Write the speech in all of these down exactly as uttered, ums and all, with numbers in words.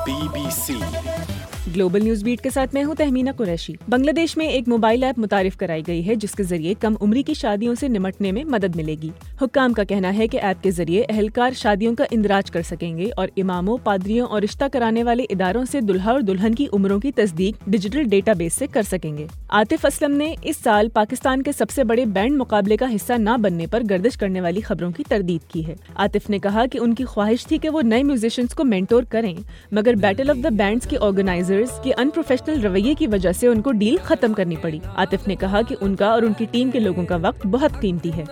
Be B C global news beat کے ساتھ میں ہوں تہمینہ قریشی۔ بنگلہ دیش میں ایک موبائل ایپ متعارف کرائی گئی ہے جس کے ذریعے کم عمری کی شادیوں سے نمٹنے میں مدد ملے گی۔ حکام کا کہنا ہے کہ ایپ کے ذریعے اہلکار شادیوں کا اندراج کر سکیں گے اور اماموں، پادریوں اور رشتہ کرانے والے اداروں سے دلہا اور دلہن کی عمروں کی تصدیق ڈیجیٹل ڈیٹا بیس سے کر سکیں گے۔ عاطف اسلم نے اس سال پاکستان کے سب سے بڑے بینڈ مقابلے کا حصہ نہ بننے پر گردش کرنے والی خبروں کی تردید کی ہے۔ عاطف نے کہا کہ ان کی خواہش تھی کہ وہ نئے میوزیشنز کو مینٹور کریں، مگر بیٹل آف دا بینڈز کے آرگنائزرز کے ان پروفیشنل رویے کی وجہ سے ان کو ڈیل ختم کرنی پڑی۔ عاطف نے کہا کہ ان کا اور ان کی ٹیم کے لوگوں کا وقت بہت قیمتی ہے۔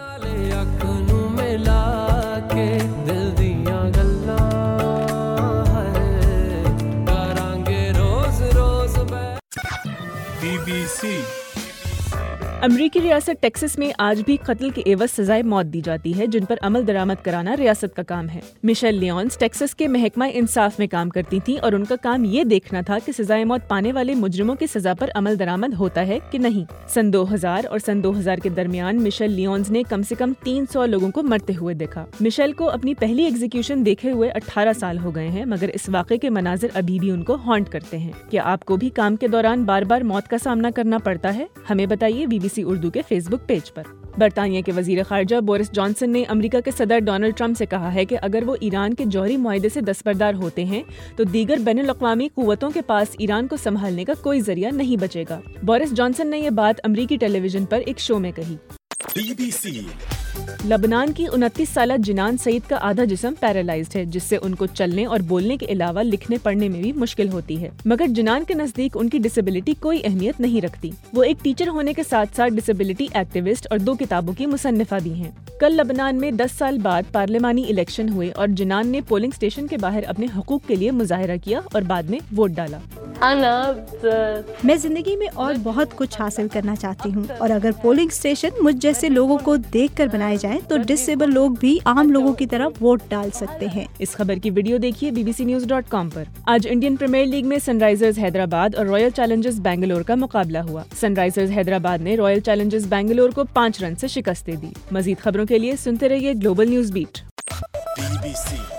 بی بی سی امریکی ریاست ٹیکسس میں آج بھی قتل کے عوض سزائے موت دی جاتی ہے، جن پر عمل درآمد کرانا ریاست کا کام ہے۔ میشیل لیونز ٹیکسس کے محکمہ انصاف میں کام کرتی تھیں اور ان کا کام یہ دیکھنا تھا کہ سزائے موت پانے والے مجرموں کی سزا پر عمل درآمد ہوتا ہے کہ نہیں۔ سن دو ہزار اور سن دو ہزار کے درمیان میشیل لیونز نے کم سے کم تین سو لوگوں کو مرتے ہوئے دیکھا۔ میشیل کو اپنی پہلی ایگزیکیوشن دیکھے ہوئے اٹھارہ سال ہو گئے ہیں، مگر اس واقعے کے مناظر ابھی بھی ان کو ہانٹ کرتے ہیں۔ کیا آپ کو بھی کام کے دوران بار بار موت کا سامنا کرنا پڑتا ہے؟ ہمیں بتائیے بی بی سی اردو کے فیس بک پیج پر۔ برطانیہ کے وزیر خارجہ بورس جانسن نے امریکہ کے صدر ڈونلڈ ٹرمپ سے کہا ہے کہ اگر وہ ایران کے جوہری معاہدے سے دستبردار ہوتے ہیں تو دیگر بین الاقوامی قوتوں کے پاس ایران کو سنبھالنے کا کوئی ذریعہ نہیں بچے گا۔ بورس جانسن نے یہ بات امریکی ٹیلی ویژن پر ایک شو میں کہی۔ بی بی سی لبنان کی انتیس سالہ جنان سعید کا آدھا جسم پیرالائزڈ ہے، جس سے ان کو چلنے اور بولنے کے علاوہ لکھنے پڑھنے میں بھی مشکل ہوتی ہے، مگر جنان کے نزدیک ان کی ڈسیبلٹی کوئی اہمیت نہیں رکھتی۔ وہ ایک ٹیچر ہونے کے ساتھ ساتھ ڈسیبلٹی ایکٹیوسٹ اور دو کتابوں کی مصنفہ بھی ہیں۔ کل لبنان میں دس سال بعد پارلیمانی الیکشن ہوئے اور جنان نے پولنگ اسٹیشن کے باہر اپنے حقوق کے لیے مظاہرہ کیا اور بعد میں ووٹ ڈالا۔ میں زندگی میں اور بہت کچھ حاصل کرنا چاہتی ہوں، اور اگر پولنگ اسٹیشن مجھ جیسے لوگوں کو دیکھ کر بنائے جائیں تو ڈسیبل لوگ بھی عام لوگوں کی طرح ووٹ ڈال سکتے ہیں۔ اس خبر کی ویڈیو دیکھیے B B C news dot com پر۔ آج انڈین پریمیئر لیگ میں سن رائزرز حیدرآباد اور رائل چیلنجرز بنگلور کا مقابلہ ہوا۔ سن رائزرز حیدرآباد نے رائل چیلنجرز بنگلور کو پانچ رن سے شکست دے دی۔ مزید خبروں کے لیے سنتے رہیے global news beat. B B سی